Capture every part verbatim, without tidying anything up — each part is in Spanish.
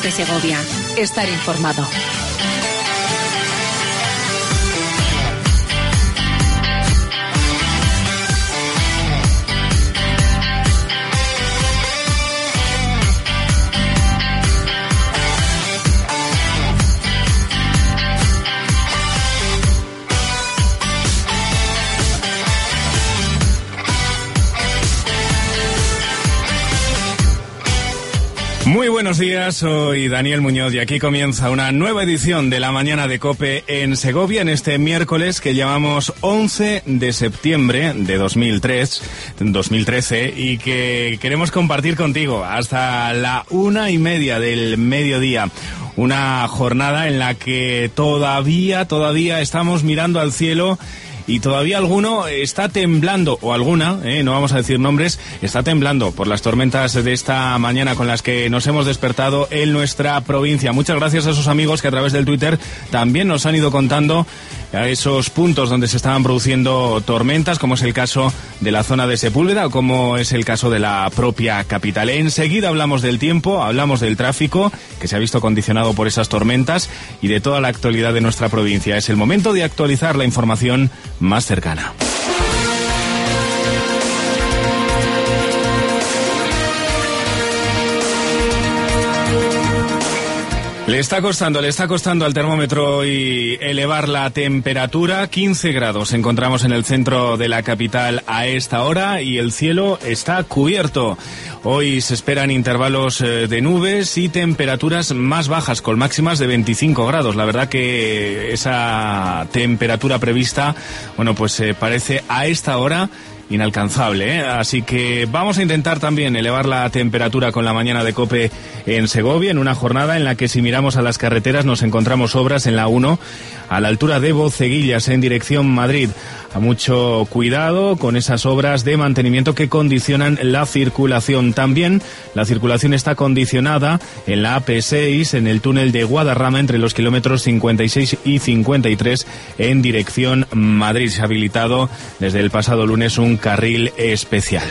COPE Segovia. Estar informado. Muy buenos días, soy Daniel Muñoz y aquí comienza una nueva edición de la mañana de COPE en Segovia en este miércoles que llamamos once de septiembre de dos mil trece y que queremos compartir contigo hasta la una y media del mediodía. Una jornada en la que todavía, todavía estamos mirando al cielo y todavía alguno está temblando, o alguna, eh, no vamos a decir nombres, está temblando por las tormentas de esta mañana con las que nos hemos despertado en nuestra provincia. Muchas gracias a esos amigos que a través del Twitter también nos han ido contando a esos puntos donde se estaban produciendo tormentas, como es el caso de la zona de Sepúlveda o como es el caso de la propia capital. Enseguida hablamos del tiempo, hablamos del tráfico, que se ha visto condicionado por esas tormentas, y de toda la actualidad de nuestra provincia. Es el momento de actualizar la información más cercana. Le está costando, le está costando al termómetro hoy elevar la temperatura. quince grados encontramos en el centro de la capital a esta hora y el cielo está cubierto. Hoy se esperan intervalos de nubes y temperaturas más bajas, con máximas de veinticinco grados. La verdad que esa temperatura prevista, bueno, pues eh, parece a esta hora inalcanzable, ¿eh? Así que vamos a intentar también elevar la temperatura con la mañana de COPE en Segovia, en una jornada en la que, si miramos a las carreteras, nos encontramos obras en la uno a la altura de Boceguillas en dirección Madrid. A mucho cuidado con esas obras de mantenimiento que condicionan la circulación. También la circulación está condicionada en la A P seis, en el túnel de Guadarrama, entre los kilómetros cincuenta y seis y cincuenta y tres en dirección Madrid. Se ha habilitado desde el pasado lunes un carril especial.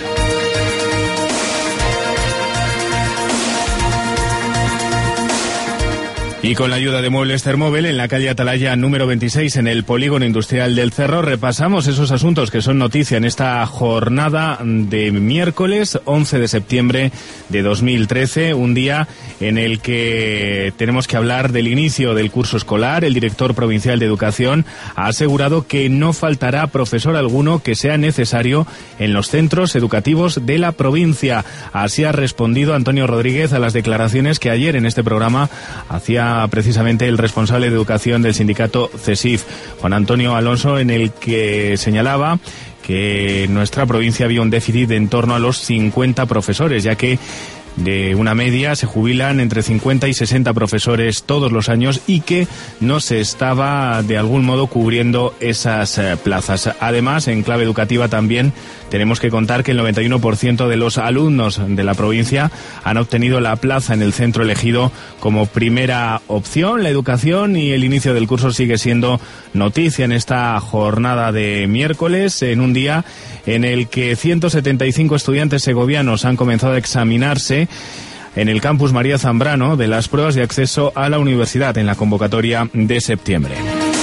Y con la ayuda de Muebles Termóvel, en la calle Atalaya número veintiséis, en el Polígono Industrial del Cerro, repasamos esos asuntos que son noticia en esta jornada de miércoles once de septiembre de dos mil trece, un día en el que tenemos que hablar del inicio del curso escolar. El director provincial de Educación ha asegurado que no faltará profesor alguno que sea necesario en los centros educativos de la provincia. Así ha respondido Antonio Rodríguez a las declaraciones que ayer en este programa hacía precisamente el responsable de educación del sindicato CESIF, Juan Antonio Alonso, en el que señalaba que en nuestra provincia había un déficit de en torno a los cincuenta profesores, ya que de una media se jubilan entre cincuenta y sesenta profesores todos los años y que no se estaba de algún modo cubriendo esas eh, plazas. Además, en clave educativa también tenemos que contar que el noventa y uno por ciento de los alumnos de la provincia han obtenido la plaza en el centro elegido como primera opción. La educación y el inicio del curso sigue siendo noticia en esta jornada de miércoles, en un día en el que ciento setenta y cinco estudiantes segovianos han comenzado a examinarse en el campus María Zambrano de las pruebas de acceso a la universidad en la convocatoria de septiembre.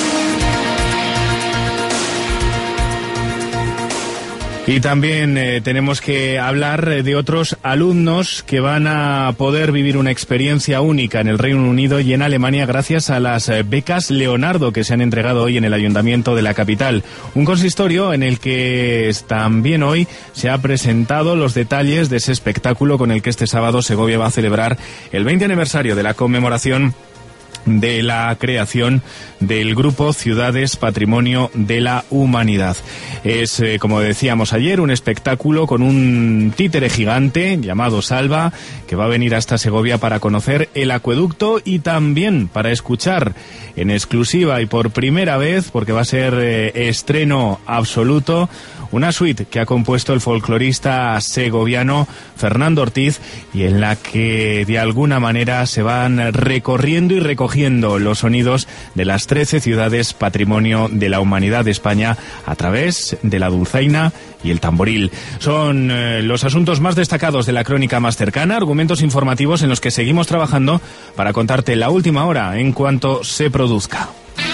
Y también eh, tenemos que hablar de otros alumnos que van a poder vivir una experiencia única en el Reino Unido y en Alemania gracias a las eh, becas Leonardo que se han entregado hoy en el Ayuntamiento de la capital. Un consistorio en el que también hoy se ha presentado los detalles de ese espectáculo con el que este sábado Segovia va a celebrar el veinte aniversario de la conmemoración de la creación del Grupo Ciudades Patrimonio de la Humanidad. Es, eh, como decíamos ayer, un espectáculo con un títere gigante llamado Salva, que va a venir hasta Segovia para conocer el acueducto y también para escuchar en exclusiva y por primera vez, porque va a ser eh, estreno absoluto, una suite que ha compuesto el folclorista segoviano Fernando Ortiz y en la que de alguna manera se van recorriendo y recogiendo los sonidos de las trece ciudades patrimonio de la humanidad de España a través de la dulzaina y el tamboril. Son eh, los asuntos más destacados de la crónica más cercana, argumentos informativos en los que seguimos trabajando para contarte la última hora en cuanto se produzca.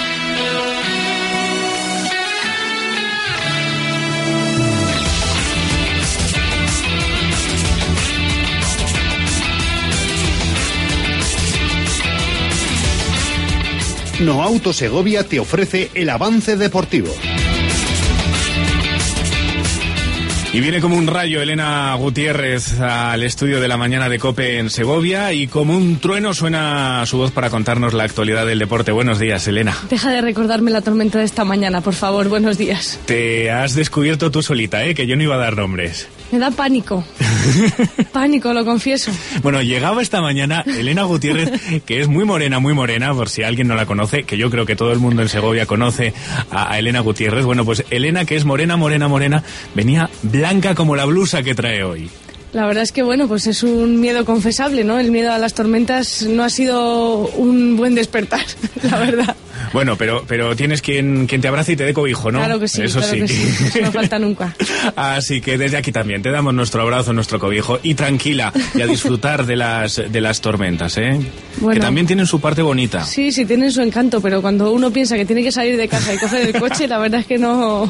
Noauto Segovia te ofrece el avance deportivo. Y viene como un rayo Elena Gutiérrez al estudio de la mañana de COPE en Segovia y como un trueno suena su voz para contarnos la actualidad del deporte. Buenos días, Elena. Deja de recordarme la tormenta de esta mañana, por favor. Buenos días. Te has descubierto tú solita, ¿eh? Que yo no iba a dar nombres. Me da pánico. Pánico, lo confieso. Bueno, llegaba esta mañana Elena Gutiérrez, que es muy morena, muy morena, por si alguien no la conoce, que yo creo que todo el mundo en Segovia conoce a, a Elena Gutiérrez. Bueno, pues Elena, que es morena, morena, morena, venía blanca como la blusa que trae hoy. La verdad es que, bueno, pues es un miedo confesable, ¿no? El miedo a las tormentas no ha sido un buen despertar, la verdad. Bueno, pero pero tienes quien, quien te abrace y te dé cobijo, ¿no? Claro que sí, Eso claro sí. que sí. Eso no falta nunca. Así que desde aquí también te damos nuestro abrazo, nuestro cobijo y tranquila y a disfrutar de las de las tormentas, ¿eh? Bueno, que también tienen su parte bonita. Sí, sí, tienen su encanto, pero cuando uno piensa que tiene que salir de casa y coger el coche, la verdad es que no...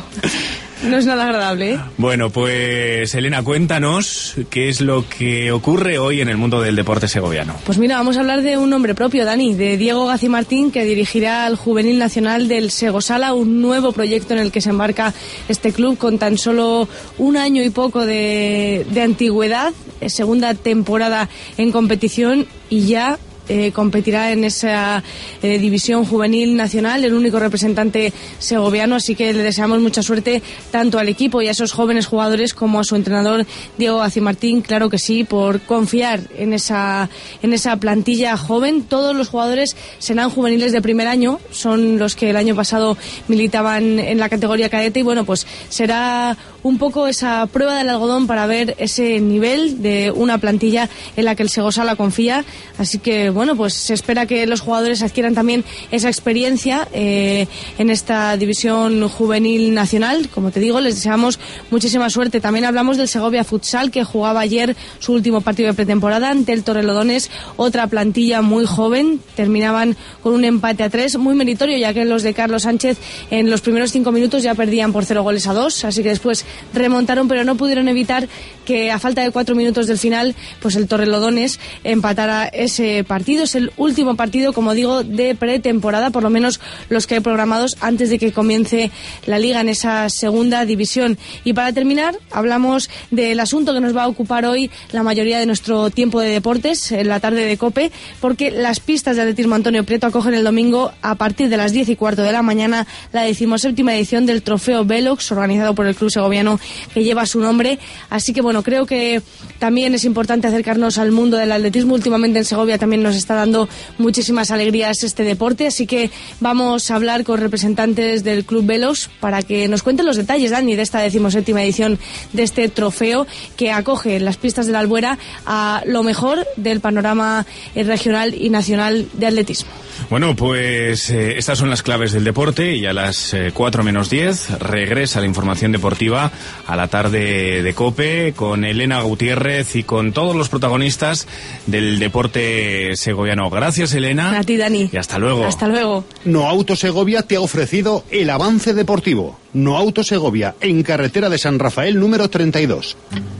No es nada agradable, ¿eh? Bueno, pues Elena, cuéntanos qué es lo que ocurre hoy en el mundo del deporte segoviano. Pues mira, vamos a hablar de un nombre propio, Dani, de Diego Gacimartín, que dirigirá al Juvenil Nacional del Segosala, un nuevo proyecto en el que se embarca este club con tan solo un año y poco de, de antigüedad, segunda temporada en competición y ya... Eh, competirá en esa eh, división juvenil nacional, el único representante segoviano, así que le deseamos mucha suerte tanto al equipo y a esos jóvenes jugadores como a su entrenador Diego Gacimartín, claro que sí, por confiar en esa en esa plantilla joven. Todos los jugadores serán juveniles de primer año, son los que el año pasado militaban en la categoría cadete y bueno, pues será un poco esa prueba del algodón para ver ese nivel de una plantilla en la que el Segosala confía, así que bueno, pues se espera que los jugadores adquieran también esa experiencia eh, en esta división juvenil nacional. Como te digo, les deseamos muchísima suerte. También hablamos del Segovia Futsal, que jugaba ayer su último partido de pretemporada ante el Torrelodones, otra plantilla muy joven. Terminaban con un empate a tres, muy meritorio, ya que los de Carlos Sánchez en los primeros cinco minutos ya perdían por cero goles a dos, así que después remontaron, pero no pudieron evitar que a falta de cuatro minutos del final, pues el Torrelodones empatara ese partido. Es el último partido, como digo, de pretemporada, por lo menos los que hay programados antes de que comience la liga en esa segunda división. Y para terminar, hablamos del asunto que nos va a ocupar hoy la mayoría de nuestro tiempo de deportes, en la tarde de COPE, porque las pistas de atletismo Antonio Prieto acogen el domingo a partir de las diez y cuarto de la mañana la decimoséptima edición del Trofeo Velox, organizado por el club segoviano que lleva su nombre. Así que bueno, creo que también es importante acercarnos al mundo del atletismo. Últimamente en Segovia también nos está dando muchísimas alegrías este deporte, así que vamos a hablar con representantes del Club Velox para que nos cuenten los detalles, Dani, de esta decimoséptima edición de este trofeo que acoge en las pistas de la Albuera a lo mejor del panorama regional y nacional de atletismo. Bueno, pues eh, estas son las claves del deporte y a las eh, cuatro menos diez regresa la información deportiva a la tarde de COPE con Elena Gutiérrez y con todos los protagonistas del deporte segoviano. Gracias, Elena. A ti, Dani. Y hasta luego. Hasta luego. Noauto Segovia te ha ofrecido el avance deportivo. Noauto Segovia, en carretera de San Rafael número treinta y dos.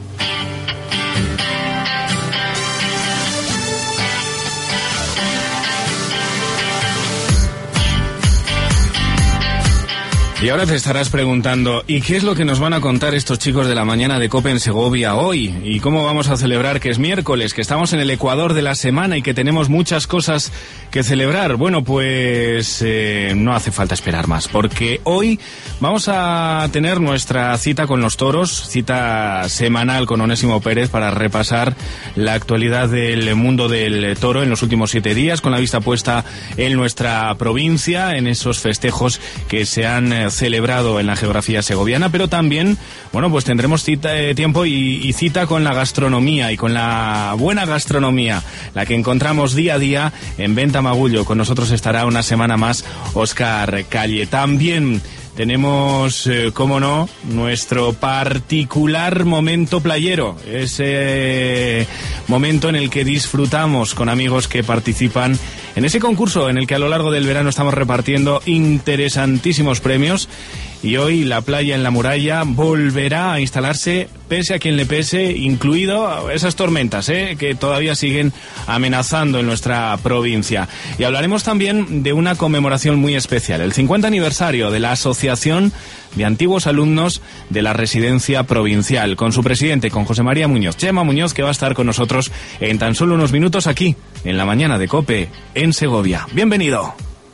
Y ahora te estarás preguntando, ¿y qué es lo que nos van a contar estos chicos de la mañana de COPE en Segovia hoy? ¿Y cómo vamos a celebrar que es miércoles, que estamos en el ecuador de la semana y que tenemos muchas cosas que celebrar? Bueno, pues eh, no hace falta esperar más, porque hoy vamos a tener nuestra cita con los toros, cita semanal con Onésimo Pérez para repasar la actualidad del mundo del toro en los últimos siete días, con la vista puesta en nuestra provincia, en esos festejos que se han celebrado en la geografía segoviana, pero también, bueno, pues tendremos cita, eh, tiempo y, y cita con la gastronomía y con la buena gastronomía, la que encontramos día a día en Venta Magullo. Con nosotros estará una semana más Óscar Calle. También tenemos, eh, cómo no, nuestro particular momento playero, ese momento en el que disfrutamos con amigos que participan en ese concurso en el que a lo largo del verano estamos repartiendo interesantísimos premios. Y hoy la playa en la muralla volverá a instalarse, pese a quien le pese, incluido esas tormentas ¿eh? que todavía siguen amenazando en nuestra provincia. Y hablaremos también de una conmemoración muy especial, el cincuenta aniversario de la Asociación de Antiguos Alumnos de la Residencia Provincial, con su presidente, con José María Muñoz, Chema Muñoz, que va a estar con nosotros en tan solo unos minutos aquí, en la mañana de COPE, en Segovia. ¡Bienvenido!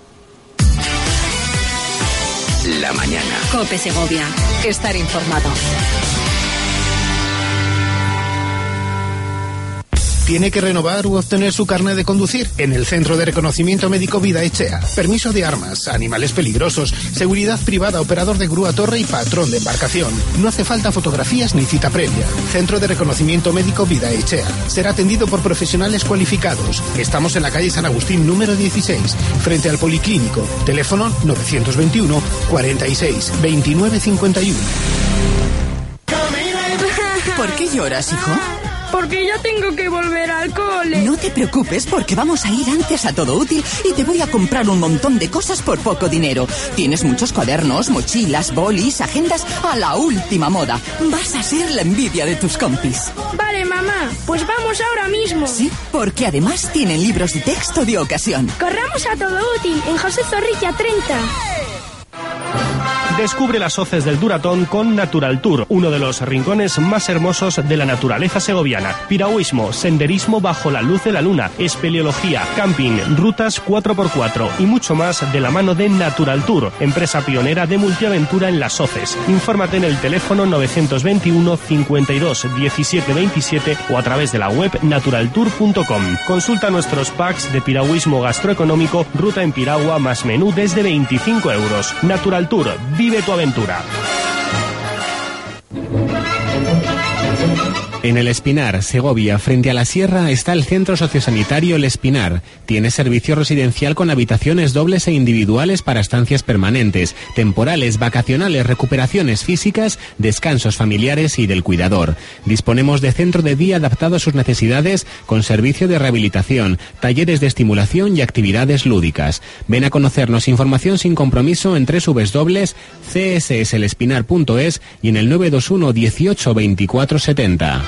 La mañana. COPE Segovia. Estar informado. ¿Tiene que renovar u obtener su carnet de conducir? En el Centro de Reconocimiento Médico Vidaechea. Permiso de armas, animales peligrosos, seguridad privada, operador de grúa torre y patrón de embarcación. No hace falta fotografías ni cita previa. Centro de Reconocimiento Médico Vidaechea. Será atendido por profesionales cualificados. Estamos en la calle San Agustín número dieciséis, frente al Policlínico. Teléfono novecientos veintiuno, cuarenta y seis, veintinueve cincuenta y uno. ¿Por qué lloras, hijo? Porque ya tengo que volver al cole. No te preocupes, porque vamos a ir antes a Todo Útil y te voy a comprar un montón de cosas por poco dinero. Tienes muchos cuadernos, mochilas, bolis, agendas a la última moda. Vas a ser la envidia de tus compis. Vale, mamá, pues vamos ahora mismo. Sí, porque además tienen libros de texto de ocasión. Corramos a Todo Útil, en José Zorrilla treinta. Descubre las hoces del Duratón con Natural Tour, uno de los rincones más hermosos de la naturaleza segoviana. Piragüismo, senderismo bajo la luz de la luna, espeleología, camping, rutas cuatro por cuatro y mucho más de la mano de Natural Tour, empresa pionera de multiaventura en las hoces. Infórmate en el teléfono novecientos veintiuno, cincuenta y dos, diecisiete veintisiete o a través de la web natural tour punto com. Consulta nuestros packs de piragüismo gastroeconómico, ruta en piragua más menú desde veinticinco euros. Natural Tour, vive tu aventura. En El Espinar, Segovia, frente a la sierra, está el Centro Sociosanitario El Espinar. Tiene servicio residencial con habitaciones dobles e individuales para estancias permanentes, temporales, vacacionales, recuperaciones físicas, descansos familiares y del cuidador. Disponemos de centro de día adaptado a sus necesidades, con servicio de rehabilitación, talleres de estimulación y actividades lúdicas. Ven a conocernos. Información sin compromiso en doble u doble u doble u punto c s s el espinar punto es y en el nueve dos uno dieciocho veinticuatro setenta.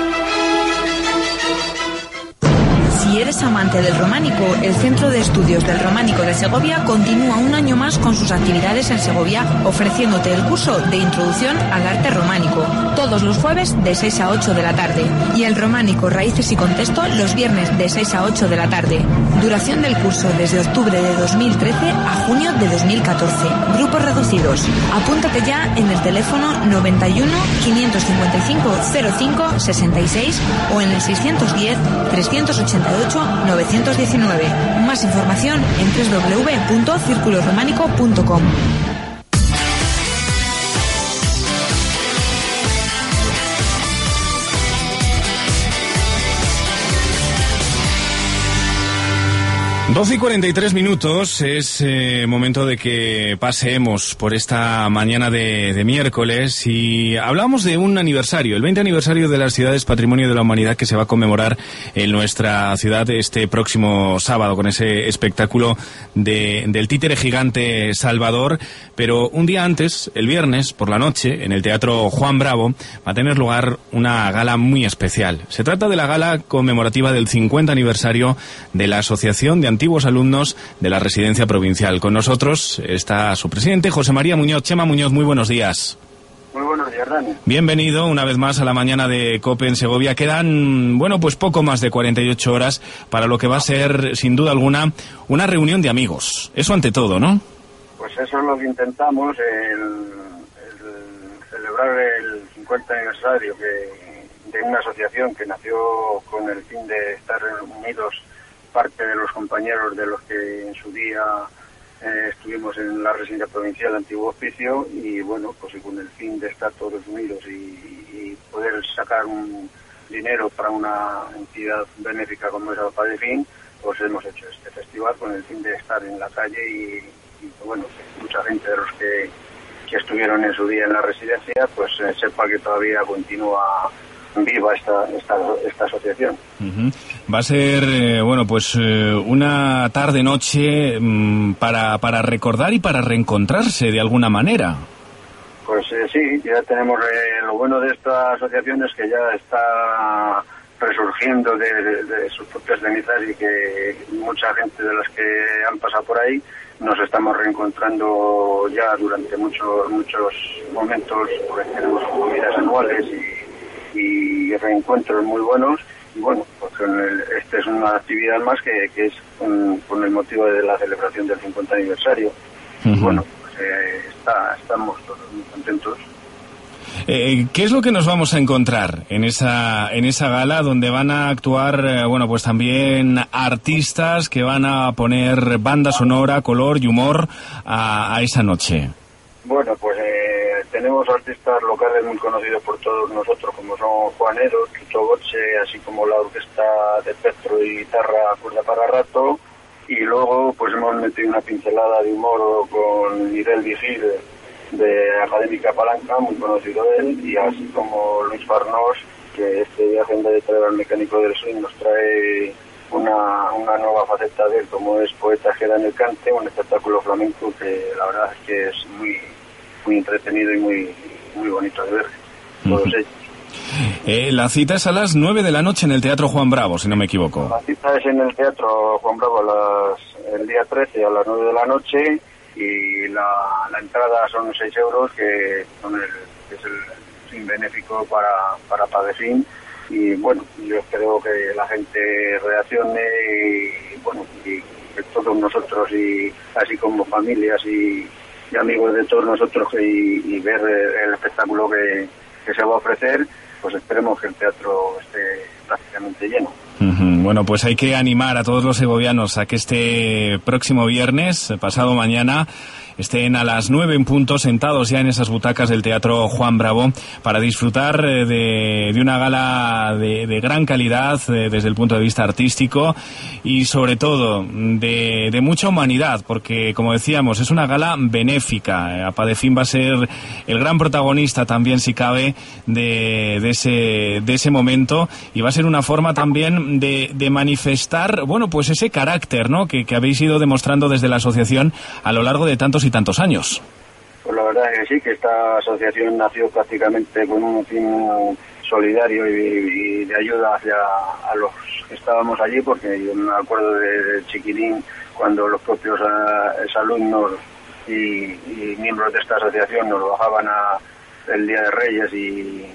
Si eres amante del románico, el Centro de Estudios del Románico de Segovia continúa un año más con sus actividades en Segovia, ofreciéndote el curso de Introducción al Arte Románico, todos los jueves de seis a ocho de la tarde, y el Románico Raíces y Contexto los viernes de seis a ocho de la tarde. Duración del curso desde octubre de dos mil trece a junio de dos mil catorce. Grupos reducidos. Apúntate ya en el teléfono noventa y uno, quinientos cincuenta y cinco, cero cinco, sesenta y seis o en el seiscientos diez, trescientos ochenta y ocho, novecientos diecinueve. Más información en doble u doble u doble u punto círculo románico punto com. doce y cuarenta y tres minutos, es eh, momento de que paseemos por esta mañana de, de miércoles y hablamos de un aniversario, el veinte aniversario de las ciudades Patrimonio de la Humanidad, que se va a conmemorar en nuestra ciudad este próximo sábado con ese espectáculo de, del títere gigante Salvador. Pero un día antes, el viernes por la noche, en el Teatro Juan Bravo, va a tener lugar una gala muy especial. Se trata de la gala conmemorativa del cincuenta aniversario de la Asociación de Antiguos Alumnos de la Residencia Provincial. Con nosotros está su presidente, José María Muñoz. Chema Muñoz, muy buenos días. Muy buenos días, Dani. Bienvenido una vez más a la mañana de COPE en Segovia. Quedan, bueno, pues poco más de cuarenta y ocho horas para lo que va a ser, sin duda alguna, una reunión de amigos. Eso ante todo, ¿no? Pues eso es lo que intentamos, el, el celebrar el cincuenta aniversario que, de una asociación que nació con el fin de estar unidos parte de los compañeros de los que en su día eh, estuvimos en la residencia provincial de Antiguo Hospicio y bueno, pues con el fin de estar todos unidos y, y poder sacar un dinero para una entidad benéfica como es Apadefin, pues hemos hecho este festival con el fin de estar en la calle y, y bueno, mucha gente de los que, que estuvieron en su día en la residencia, pues eh, sepa que todavía continúa viva esta esta, esta asociación. Uh-huh. Va a ser, eh, bueno, pues eh, una tarde-noche mmm, para, para recordar y para reencontrarse de alguna manera. Pues eh, sí, ya tenemos, eh, lo bueno de esta asociación es que ya está resurgiendo de, de, de sus propias cenizas y que mucha gente de las que han pasado por ahí nos estamos reencontrando ya durante muchos muchos momentos, porque tenemos comidas anuales y, y reencuentros muy buenos. Y bueno, pues el, esta es una actividad más que, que es con, con el motivo de la celebración del cincuenta aniversario. Uh-huh. Y bueno, pues eh, está, estamos todos muy contentos. Eh, ¿Qué es lo que nos vamos a encontrar en esa en esa gala donde van a actuar, eh, bueno, pues también artistas que van a poner banda sonora, color y humor a, a esa noche? Bueno, pues eh, tenemos artistas locales muy conocidos por todos nosotros, como son Juanero, Chucho Boche, así como la orquesta de Petro y guitarra Cuerda para Rato, y luego pues hemos metido una pincelada de humor con Miguel Vigil, de Académica Palanca, muy conocido él, y así como Luis Farnós, que este viaje en vez de traer al mecánico del swing nos trae una, una nueva faceta de él, como es poeta que da en el cante, un espectáculo flamenco que la verdad es que es muy muy entretenido y muy muy bonito de ver, todos ellos. Eh, la cita es a las nueve de la noche en el Teatro Juan Bravo, si no me equivoco. La cita es en el Teatro Juan Bravo a las, el día trece a las nueve de la noche, y la, la entrada son seis euros, que, son el, que es el fin benéfico para, para Padefin. Y bueno, yo creo que la gente reaccione y bueno, y que todos nosotros, y así como familias y, y amigos de todos nosotros, y, y ver el espectáculo que, que se va a ofrecer, pues esperemos que el teatro esté prácticamente lleno. Uh-huh. Bueno, pues hay que animar a todos los segovianos a que este próximo viernes, pasado mañana, estén a las nueve en punto sentados ya en esas butacas del Teatro Juan Bravo para disfrutar de, de una gala de, de gran calidad eh, desde el punto de vista artístico y sobre todo de, de mucha humanidad, porque como decíamos es una gala benéfica. Apadefin va a ser el gran protagonista también, si cabe, de, de ese de ese momento, y va a ser una forma también de, de manifestar, bueno, pues ese carácter, ¿no?, que, que habéis ido demostrando desde la asociación a lo largo de tantos y tantos años. Pues la verdad es que sí, que esta asociación nació prácticamente con un fin solidario y, y de ayuda hacia a los que estábamos allí, porque yo me acuerdo de, de chiquilín cuando los propios a, alumnos y, y miembros de esta asociación nos bajaban a el Día de Reyes y,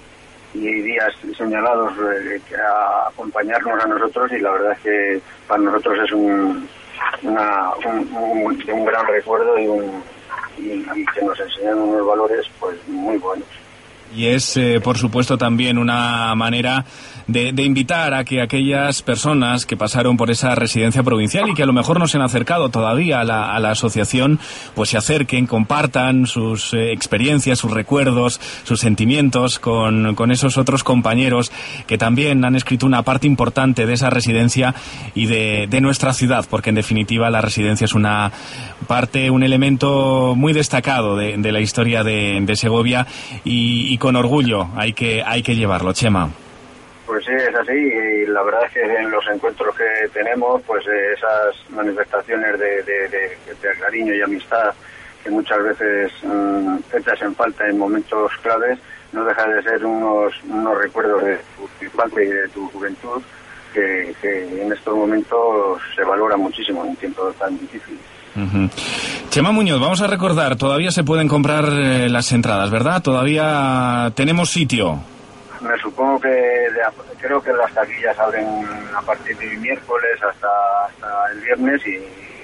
y días señalados eh, a acompañarnos a nosotros, y la verdad es que para nosotros es un Una, un, un, un gran recuerdo y, un, y, y que nos enseñan unos valores pues muy buenos. Y es, eh, por supuesto, también una manera de, de invitar a que aquellas personas que pasaron por esa residencia provincial y que a lo mejor no se han acercado todavía a la, a la asociación, pues se acerquen, compartan sus eh, experiencias, sus recuerdos, sus sentimientos con, con esos otros compañeros que también han escrito una parte importante de esa residencia y de, de nuestra ciudad, porque en definitiva la residencia es una parte, un elemento muy destacado de, de la historia de, de Segovia, y, y con orgullo hay que, hay que llevarlo, Chema. Pues sí, es así, y la verdad es que en los encuentros que tenemos, pues eh, esas manifestaciones de, de, de, de cariño y amistad que muchas veces mmm, echas en falta en momentos claves, no deja de ser unos, unos recuerdos de tu infancia y de tu juventud que, que en estos momentos se valora muchísimo en tiempos tan difíciles. Uh-huh. Chema Muñoz, vamos a recordar, todavía se pueden comprar eh, las entradas, ¿verdad? Todavía tenemos sitio. Me supongo que de, creo que las taquillas abren a partir de miércoles hasta, hasta el viernes, y,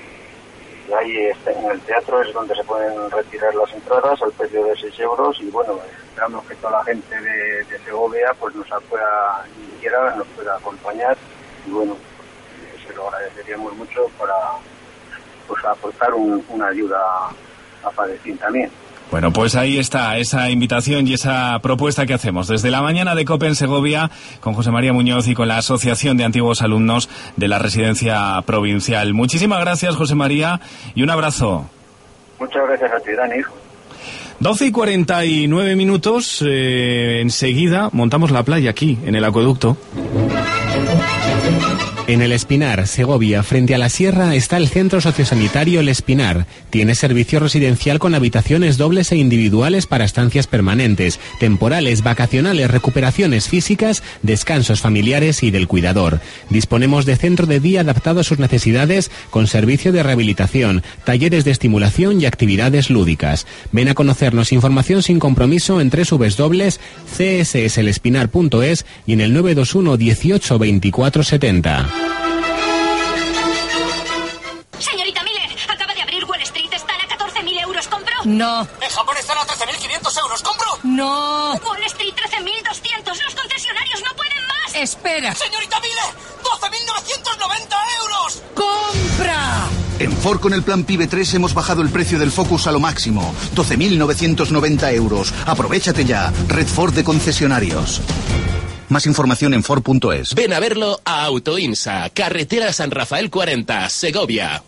y ahí este, en el teatro es donde se pueden retirar las entradas al precio de seis euros, y bueno, esperamos que toda la gente de, de Segovia pues nos pueda, ni siquiera nos pueda acompañar, y bueno, pues, se lo agradeceríamos mucho para pues aportar un, una ayuda a Padecín también. Bueno, pues ahí está esa invitación y esa propuesta que hacemos desde la mañana de COPE en Segovia con José María Muñoz y con la Asociación de Antiguos Alumnos de la Residencia Provincial. Muchísimas gracias, José María, y un abrazo. Muchas gracias a ti, Dani. doce y cuarenta y nueve minutos, eh, enseguida montamos la playa aquí, en el acueducto. En El Espinar, Segovia, frente a la sierra, está el Centro Sociosanitario El Espinar. Tiene servicio residencial con habitaciones dobles e individuales para estancias permanentes, temporales, vacacionales, recuperaciones físicas, descansos familiares y del cuidador. Disponemos de centro de día adaptado a sus necesidades con servicio de rehabilitación, talleres de estimulación y actividades lúdicas. Ven a conocernos. Información sin compromiso en doble u doble u doble u punto c s s el espinar punto es y en el nueve dos uno dieciocho veinticuatro setenta. Señorita Miller, acaba de abrir Wall Street, están a catorce mil euros, ¿compro? No. En Japón están a trece mil quinientos euros, ¿compro? No. Wall Street trece mil doscientos, los concesionarios no pueden más. Espera. Señorita Miller, doce mil novecientos noventa euros. ¡Compra! En Ford con el plan PIBE tres hemos bajado el precio del Focus a lo máximo, doce mil novecientos noventa euros. Aprovéchate ya, Red Ford de concesionarios. Más información en Ford punto es. Ven a verlo a Autoinsa, carretera San Rafael cuarenta, Segovia.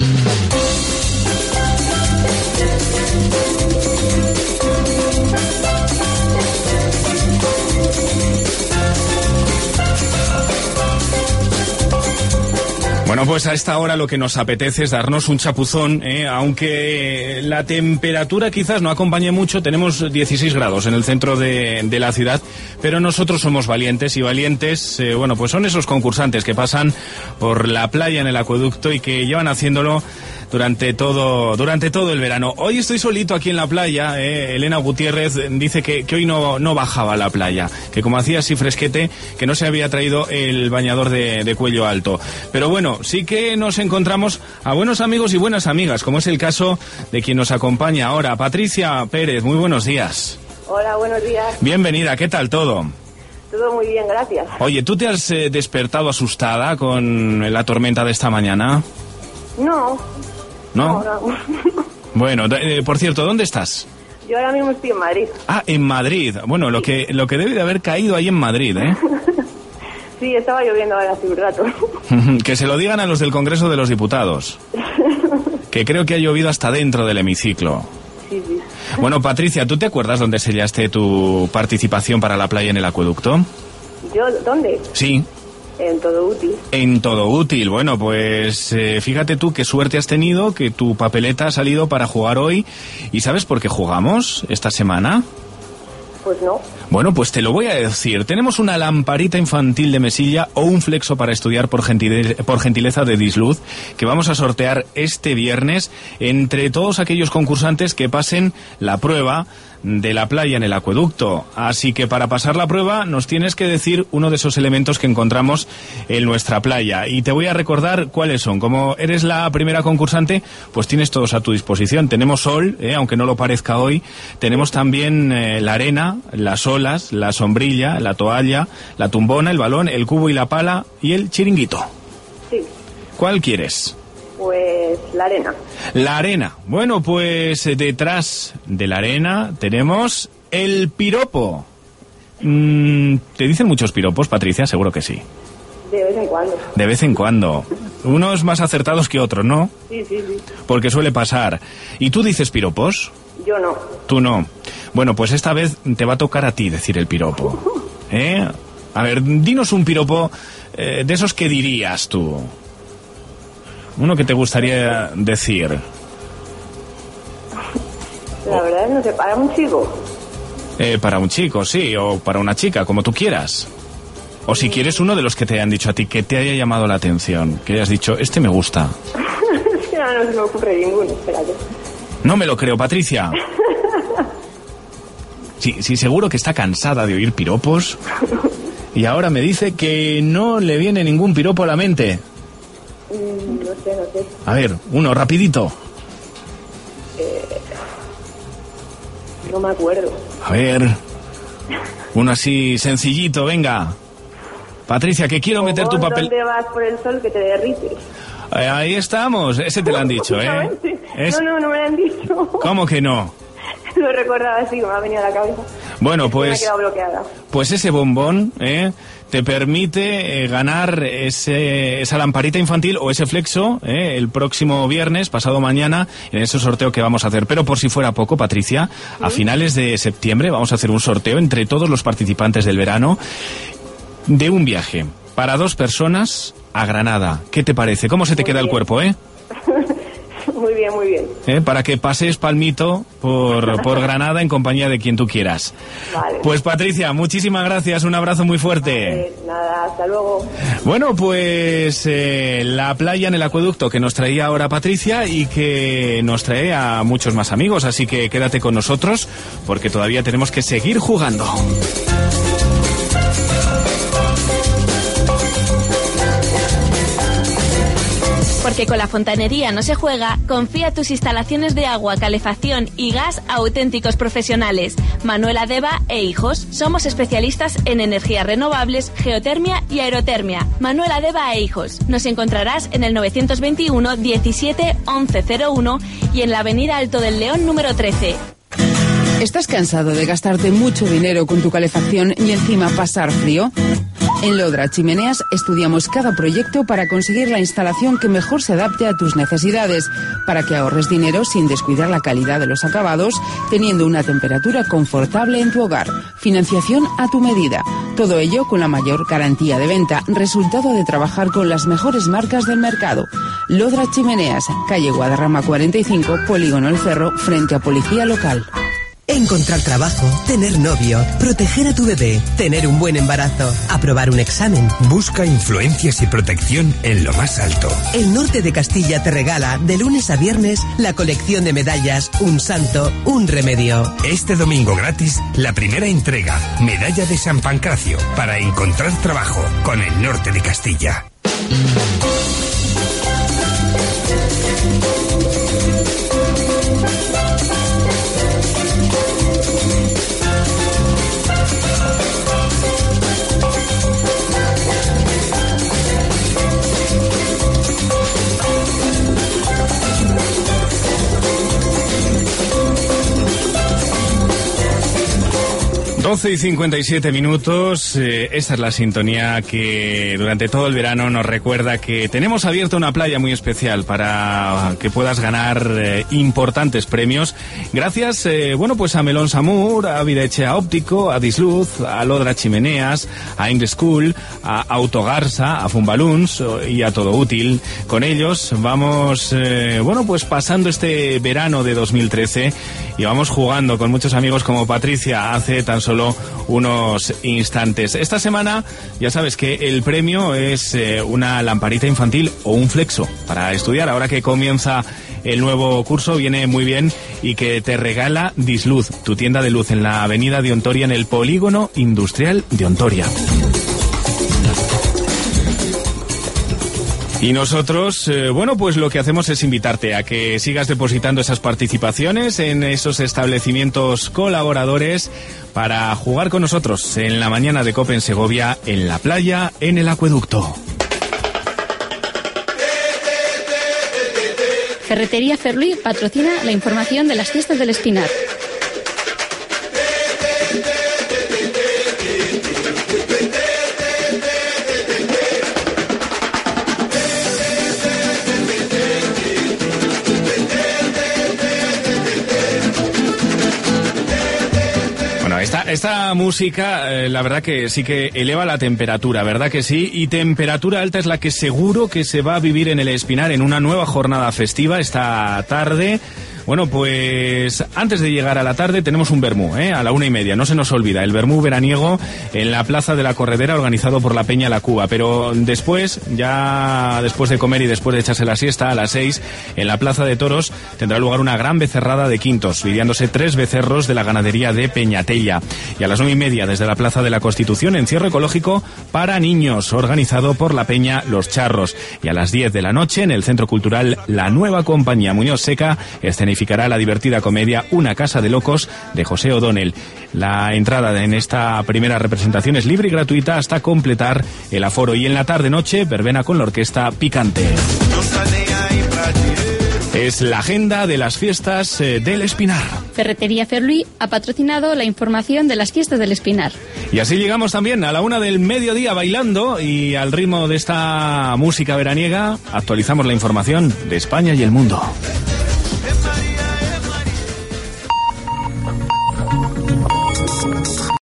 Bueno, pues a esta hora lo que nos apetece es darnos un chapuzón, ¿eh? Aunque la temperatura quizás no acompañe mucho, tenemos dieciséis grados en el centro de, de la ciudad, pero nosotros somos valientes y valientes, eh, bueno, pues son esos concursantes que pasan por la playa en el acueducto y que llevan haciéndolo durante todo durante todo el verano. Hoy estoy solito aquí en la playa, eh, Elena Gutiérrez dice que, que hoy no, no bajaba a la playa, que como hacía así fresquete, que no se había traído el bañador de, de cuello alto. Pero bueno, sí que nos encontramos a buenos amigos y buenas amigas, como es el caso de quien nos acompaña ahora, Patricia Pérez. Muy buenos días. Hola, buenos días. Bienvenida, ¿qué tal todo? Todo muy bien, gracias. Oye, ¿tú te has eh, despertado asustada con la tormenta de esta mañana? No. ¿No? No, no. Bueno, eh, por cierto, ¿dónde estás? Yo ahora mismo estoy en Madrid. Ah, en Madrid. Bueno, lo que lo que debe de haber caído ahí en Madrid, ¿eh? Sí, estaba lloviendo ahora hace un rato. Que se lo digan a los del Congreso de los Diputados. Que creo que ha llovido hasta dentro del hemiciclo. Sí, sí. Bueno, Patricia, ¿tú te acuerdas dónde sellaste tu participación para la playa en el acueducto? ¿Yo? ¿Dónde? Sí. En Todo Útil. En Todo Útil. Bueno, pues eh, fíjate tú qué suerte has tenido, que tu papeleta ha salido para jugar hoy. ¿Y sabes por qué jugamos esta semana? Pues no. Bueno, pues te lo voy a decir. Tenemos una lamparita infantil de mesilla o un flexo para estudiar por, gentile- por gentileza de Disluz que vamos a sortear este viernes entre todos aquellos concursantes que pasen la prueba de la playa en el acueducto. Así que para pasar la prueba nos tienes que decir uno de esos elementos que encontramos en nuestra playa. Y te voy a recordar cuáles son. Como eres la primera concursante, pues tienes todos a tu disposición. Tenemos sol, eh, aunque no lo parezca hoy. Tenemos también eh, la arena, las olas, la sombrilla, la toalla, la tumbona, el balón, el cubo y la pala y el chiringuito. Sí. ¿Cuál quieres? Pues la arena. La arena. Bueno, pues eh, detrás de la arena tenemos el piropo. Mm, ¿Te dicen muchos piropos, Patricia? Seguro que sí. De vez en cuando. De vez en cuando. Unos más acertados que otros, ¿no? Sí, sí, sí. Porque suele pasar. ¿Y tú dices piropos? Yo no. Tú no. Bueno, pues esta vez te va a tocar a ti decir el piropo. ¿Eh? A ver, dinos un piropo eh, de esos que dirías tú. Uno que te gustaría decir. La verdad no sé, para un chico. Eh, para un chico, sí, o para una chica, como tú quieras. O si quieres uno de los que te hayan dicho a ti, que te haya llamado la atención, que hayas dicho, este me gusta. Es que no, no se me ocurre ninguno, espérate. No me lo creo, Patricia. Sí, sí, seguro que está cansada de oír piropos. Y ahora me dice que no le viene ningún piropo a la mente. Mm, no sé, no sé. A ver, uno, rapidito. Eh, no me acuerdo. A ver, uno así sencillito, venga. Patricia, que quiero meter tu papel... ¿Dónde vas por el sol que te derrites? Eh, ahí estamos, ese te lo han dicho, ¿eh? ¿Es? No, no, no me lo han dicho. ¿Cómo que no? Lo recordaba así, me ha venido a la cabeza. Bueno, es pues... me ha quedado bloqueada. Pues ese bombón, ¿eh? te permite eh, ganar ese, esa lamparita infantil o ese flexo eh, el próximo viernes, pasado mañana, en ese sorteo que vamos a hacer. Pero por si fuera poco, Patricia, ¿sí? A finales de septiembre vamos a hacer un sorteo entre todos los participantes del verano de un viaje para dos personas a Granada. ¿Qué te parece? ¿Cómo se te muy queda bien. El cuerpo, eh? Muy bien, muy bien. ¿Eh? Para que pases palmito por, por Granada en compañía de quien tú quieras. Vale. Pues Patricia, muchísimas gracias, un abrazo muy fuerte. Vale, nada, hasta luego. Bueno, pues eh, la playa en el acueducto que nos traía ahora Patricia y que nos trae a muchos más amigos, así que quédate con nosotros porque todavía tenemos que seguir jugando. Porque con la fontanería no se juega, confía en tus instalaciones de agua, calefacción y gas a auténticos profesionales. Manuela Deva e Hijos. Somos especialistas en energías renovables, geotermia y aerotermia. Manuela Deva e Hijos. Nos encontrarás en el novecientos veintiuno diecisiete once cero uno y en la avenida Alto del León número trece. ¿Estás cansado de gastarte mucho dinero con tu calefacción y encima pasar frío? En Lodra Chimeneas estudiamos cada proyecto para conseguir la instalación que mejor se adapte a tus necesidades, para que ahorres dinero sin descuidar la calidad de los acabados, teniendo una temperatura confortable en tu hogar. Financiación a tu medida. Todo ello con la mayor garantía de venta, resultado de trabajar con las mejores marcas del mercado. Lodra Chimeneas, calle Guadarrama cuarenta y cinco, Polígono El Cerro, frente a Policía Local. Encontrar trabajo, tener novio, proteger a tu bebé, tener un buen embarazo, aprobar un examen. Busca influencias y protección en lo más alto. El Norte de Castilla te regala, de lunes a viernes, la colección de medallas Un Santo, un Remedio. Este domingo gratis, la primera entrega, Medalla de San Pancracio, para encontrar trabajo con el Norte de Castilla. doce y cincuenta y siete minutos, eh, esta es la sintonía que durante todo el verano nos recuerda que tenemos abierta una playa muy especial para que puedas ganar eh, importantes premios. Gracias, eh, bueno, pues a Melón Samur, a Videchea Óptico, a Disluz, a Lodra Chimeneas, a English School, a Autogarza, a Fumballoons y a Todo Útil. Con ellos vamos, eh, bueno, pues pasando este verano de dos mil trece y vamos jugando con muchos amigos como Patricia hace tan solo unos instantes. Esta semana ya sabes que el premio es eh, una lamparita infantil o un flexo para estudiar. Ahora que comienza el nuevo curso viene muy bien y que te regala Disluz, tu tienda de luz en la avenida de Ontoria, en el Polígono Industrial de Ontoria. Y nosotros, eh, bueno, pues lo que hacemos es invitarte a que sigas depositando esas participaciones en esos establecimientos colaboradores para jugar con nosotros en la mañana de COPE en Segovia, en la playa, en el acueducto. Ferretería Ferluí patrocina la información de las fiestas del Espinar. Esta, esta música, eh, la verdad que sí que eleva la temperatura, ¿verdad que sí? Y temperatura alta es la que seguro que se va a vivir en el Espinar en una nueva jornada festiva esta tarde. Bueno, pues antes de llegar a la tarde tenemos un vermú, ¿eh? A la una y media, no se nos olvida, el vermú veraniego en la Plaza de la Corredera organizado por la Peña La Cuba. Pero después, ya después de comer y después de echarse la siesta, a las seis, en la Plaza de Toros tendrá lugar una gran becerrada de quintos, lidiándose tres becerros de la ganadería de Peñatella. Y a las nueve y media, desde la Plaza de la Constitución, encierro ecológico para niños, organizado por la Peña Los Charros. Y a las diez de la noche, en el Centro Cultural La Nueva Compañía Muñoz Seca, escenificará la divertida comedia Una Casa de Locos de José O'Donnell. La entrada en esta primera representación es libre y gratuita hasta completar el aforo. Y en la tarde-noche, verbena con la orquesta Picante. Es la agenda de las fiestas eh, del Espinar. Ferretería Ferluí ha patrocinado la información de las fiestas del Espinar. Y así llegamos también a la una del mediodía bailando, y al ritmo de esta música veraniega actualizamos la información de España y el mundo.